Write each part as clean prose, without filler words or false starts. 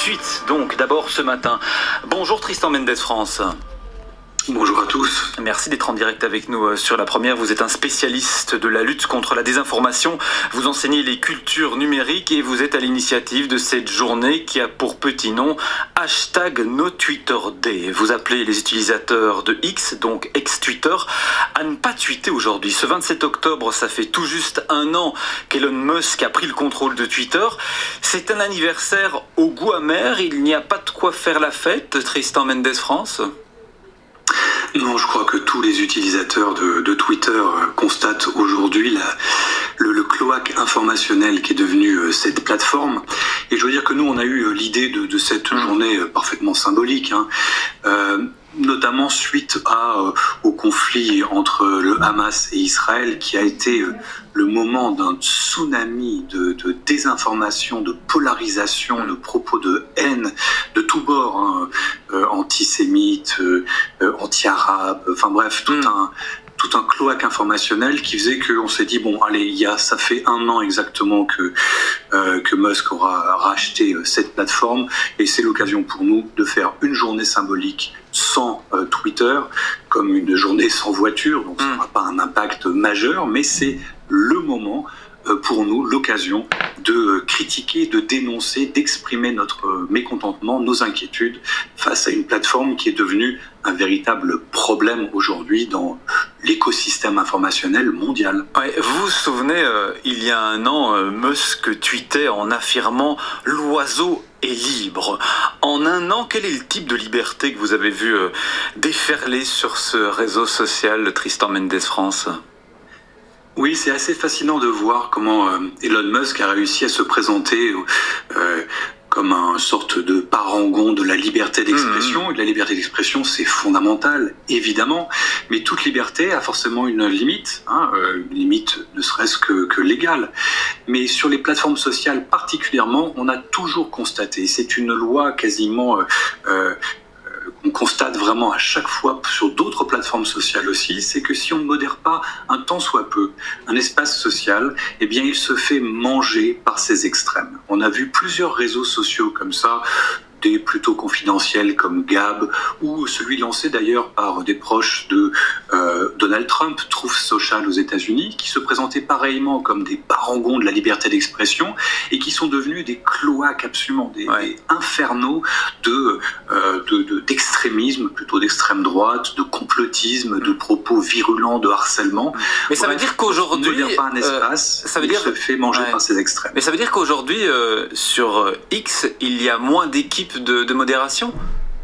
tweets, donc d'abord ce matin. Bonjour Tristan Mendes France. Bonjour à tous. Merci d'être en direct avec nous sur La Première. Vous êtes un spécialiste de la lutte contre la désinformation. Vous enseignez les cultures numériques et vous êtes à l'initiative de cette journée qui a pour petit nom #NoTwitterDay. Vous appelez les utilisateurs de X, donc ex-Twitter, à ne pas tweeter aujourd'hui. Ce 27 octobre, ça fait tout juste un an qu'Elon Musk a pris le contrôle de Twitter. C'est un anniversaire au goût amer. Il n'y a pas de quoi faire la fête, Tristan Mendes France. Non, je crois que tous les utilisateurs de Twitter constatent aujourd'hui le cloaque informationnel qui est devenu cette plateforme. Et je veux dire que nous, on a eu l'idée de cette journée parfaitement symbolique, notamment suite au conflit entre le Hamas et Israël, qui a été le moment d'un tsunami de désinformation, de polarisation, de propos de haine de tous bords, antisémites, anti-arabes, enfin bref, tout un cloaque informationnel qui faisait qu'on s'est dit, bon, allez, ça fait un an exactement que Musk aura racheté cette plateforme, et c'est l'occasion pour nous de faire une journée symbolique sans Twitter, comme une journée sans voiture, donc ça n'aura pas un impact majeur, mais c'est le moment pour nous, l'occasion de critiquer, de dénoncer, d'exprimer notre mécontentement, nos inquiétudes face à une plateforme qui est devenue un véritable problème aujourd'hui dans l'écosystème informationnel mondial. Ouais, vous vous souvenez, il y a un an, Musk tweetait en affirmant « l'oiseau est libre ». En un an, quel est le type de liberté que vous avez vu déferler sur ce réseau social, Tristan Mendes France ? Oui, c'est assez fascinant de voir comment Elon Musk a réussi à se présenter comme un sorte de parangon de la liberté d'expression. Et la liberté d'expression, c'est fondamental, évidemment, mais toute liberté a forcément une limite, une limite ne serait-ce que légale. Mais sur les plateformes sociales particulièrement, on a toujours constaté, c'est une loi quasiment... on constate vraiment à chaque fois sur d'autres plateformes sociales aussi, c'est que si on ne modère pas un tant soit peu un espace social, eh bien il se fait manger par ces extrêmes. On a vu plusieurs réseaux sociaux comme ça, des plutôt confidentiels comme Gab, ou celui lancé d'ailleurs par des proches de Donald Trump, Truth Social aux États-Unis, qui se présentaient pareillement comme des parangons de la liberté d'expression et qui sont devenus des cloaques absolument, des infernaux d'extrémisme, plutôt d'extrême droite, de complotisme, de propos virulents, de harcèlement. Mais ça veut dire qu'aujourd'hui, il n'y a pas un espace, ça veut dire se fait manger par ces extrêmes. Mais ça veut dire qu'aujourd'hui, sur X, il y a moins d'équipes de modération ?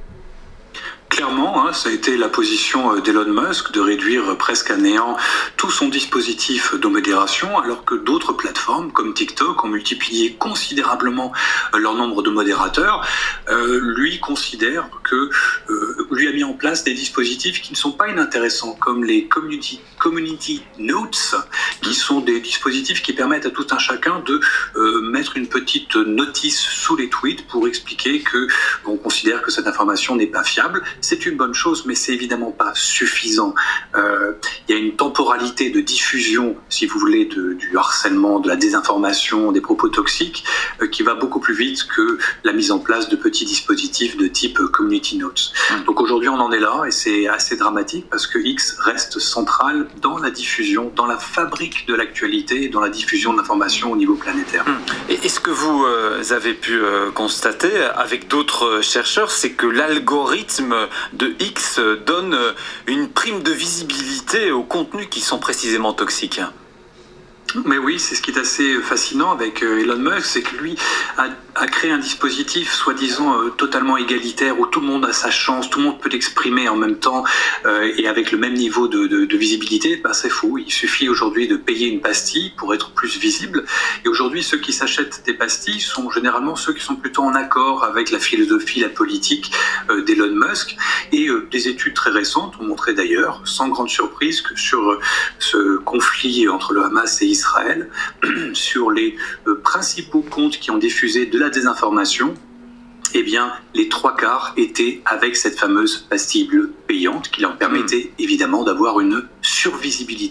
Clairement, ça a été la position d'Elon Musk de réduire presque à néant tout son dispositif de modération, alors que d'autres plateformes comme TikTok ont multiplié considérablement leur nombre de modérateurs. Lui considère que lui a mis en place des dispositifs qui ne sont pas inintéressants, comme les community notes, qui sont des dispositifs qui permettent à tout un chacun de mettre une petite notice sous les tweets pour expliquer que on considère que cette information n'est pas fiable. C'est une bonne chose, mais c'est évidemment pas suffisant. Il y a une temporalité de diffusion, si vous voulez, du harcèlement, de la désinformation, des propos toxiques, qui va beaucoup plus vite que la mise en place de petits dispositifs de type community notes. Donc aujourd'hui, on en est là, et c'est assez dramatique parce que X reste central dans la diffusion, dans la fabrique de l'actualité et dans la diffusion de l'information au niveau planétaire. Et ce que vous avez pu constater avec d'autres chercheurs, c'est que l'algorithme de X donne une prime de visibilité aux contenus qui sont précisément toxiques. Mais oui, c'est ce qui est assez fascinant avec Elon Musk, c'est que lui a créé un dispositif soi-disant totalement égalitaire où tout le monde a sa chance, tout le monde peut l'exprimer en même temps et avec le même niveau de visibilité. C'est faux, il suffit aujourd'hui de payer une pastille pour être plus visible. Et aujourd'hui, ceux qui s'achètent des pastilles sont généralement ceux qui sont plutôt en accord avec la philosophie, la politique d'Elon Musk. Et des études très récentes ont montré d'ailleurs, sans grande surprise, que sur ce conflit entre le Hamas et Israël, sur les principaux comptes qui ont diffusé de la désinformation, eh bien, les 3/4 étaient avec cette fameuse pastille bleue payante qui leur permettait évidemment d'avoir une survisibilité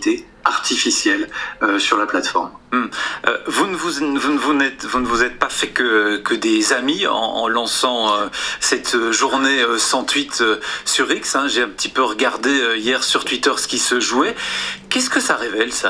artificielle sur la plateforme. Vous ne vous êtes pas fait que des amis en lançant cette journée sans tweet sur X. J'ai un petit peu regardé hier sur Twitter ce qui se jouait. Qu'est-ce que ça révèle, ça ?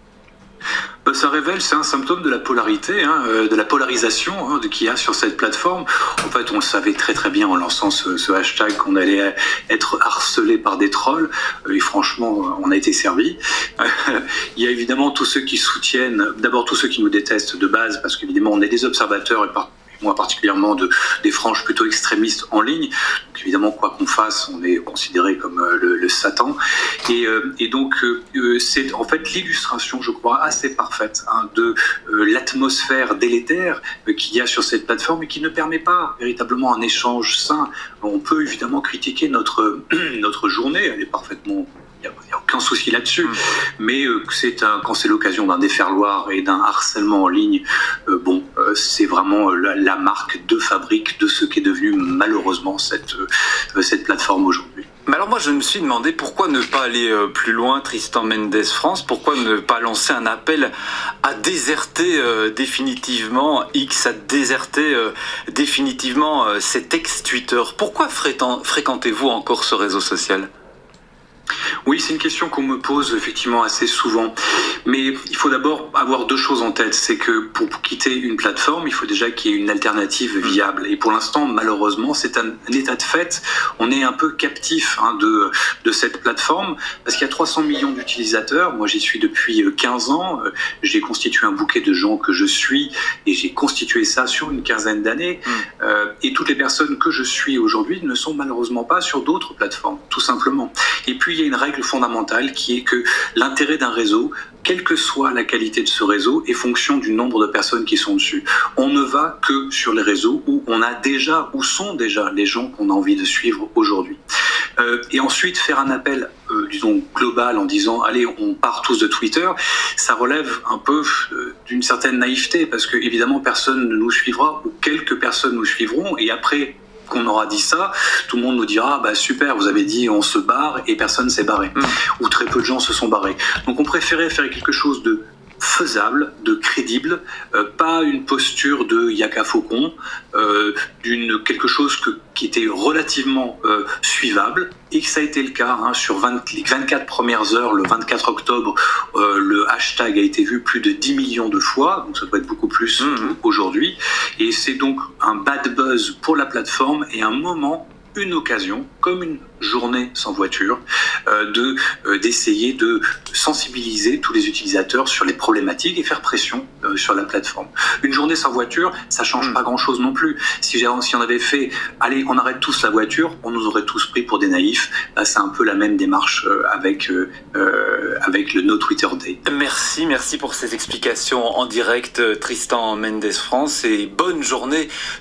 Ça révèle, c'est un symptôme de la polarité, de la polarisation qu'il y a sur cette plateforme. En fait, on le savait très très bien en lançant ce hashtag qu'on allait être harcelé par des trolls. Et franchement, on a été servi. Il y a évidemment tous ceux qui soutiennent, d'abord tous ceux qui nous détestent de base, parce qu'évidemment, on est des observateurs et moi particulièrement des franges plutôt extrémistes en ligne. Donc évidemment, quoi qu'on fasse, on est considéré comme le Satan. Et donc, c'est en fait l'illustration, je crois, assez parfaite de l'atmosphère délétère qu'il y a sur cette plateforme et qui ne permet pas véritablement un échange sain. On peut évidemment critiquer notre journée, elle est parfaitement... Il n'y a aucun souci là-dessus, mais quand c'est l'occasion d'un déferloir et d'un harcèlement en ligne, c'est vraiment la marque de fabrique de ce qu'est devenu malheureusement cette plateforme aujourd'hui. Mais alors moi je me suis demandé pourquoi ne pas aller plus loin, Tristan Mendes France, pourquoi ne pas lancer un appel à déserter définitivement X, à déserter définitivement cet ex-Twitter. Pourquoi fréquentez-vous encore ce réseau social ? Oui, c'est une question qu'on me pose effectivement assez souvent. Mais il faut d'abord avoir deux choses en tête. C'est que pour quitter une plateforme, il faut déjà qu'il y ait une alternative viable. Et pour l'instant, malheureusement, c'est un état de fait. On est un peu captif de cette plateforme parce qu'il y a 300 millions d'utilisateurs. Moi, j'y suis depuis 15 ans. J'ai constitué un bouquet de gens que je suis et j'ai constitué ça sur une quinzaine d'années. Et toutes les personnes que je suis aujourd'hui ne sont malheureusement pas sur d'autres plateformes, tout simplement. Et puis, il y a une règle fondamentale qui est que l'intérêt d'un réseau, quelle que soit la qualité de ce réseau, est fonction du nombre de personnes qui sont dessus. On ne va que sur les réseaux où on a déjà, où sont déjà les gens qu'on a envie de suivre aujourd'hui. Et ensuite, faire un appel, disons, global en disant « Allez, on part tous de Twitter », ça relève un peu d'une certaine naïveté parce que, évidemment, personne ne nous suivra ou quelques personnes nous suivront et après qu'on aura dit ça, tout le monde nous dira bah super, vous avez dit on se barre et personne s'est barré ou très peu de gens se sont barrés. Donc on préférait faire quelque chose de faisable, de crédible, pas une posture de Yaka Faucon, quelque chose qui était relativement suivable, et que ça a été le cas sur les 24 premières heures, le 24 octobre, le hashtag a été vu plus de 10 millions de fois, donc ça doit être beaucoup plus aujourd'hui, et c'est donc un bad buzz pour la plateforme et un moment, une occasion, comme une journée sans voiture, d'essayer de sensibiliser tous les utilisateurs sur les problématiques et faire pression sur la plateforme. Une journée sans voiture, ça change pas grand-chose non plus. Si on avait fait, allez, on arrête tous la voiture, on nous aurait tous pris pour des naïfs. Là, c'est un peu la même démarche avec le No Twitter Day. Merci pour ces explications en direct, Tristan Mendes France, et bonne journée